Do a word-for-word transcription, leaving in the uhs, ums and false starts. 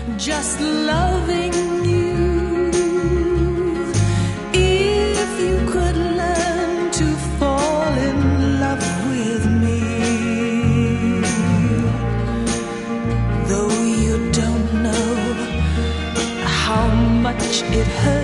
just loving you. If you could learn to fall in love with me, though you don't know how much it hurts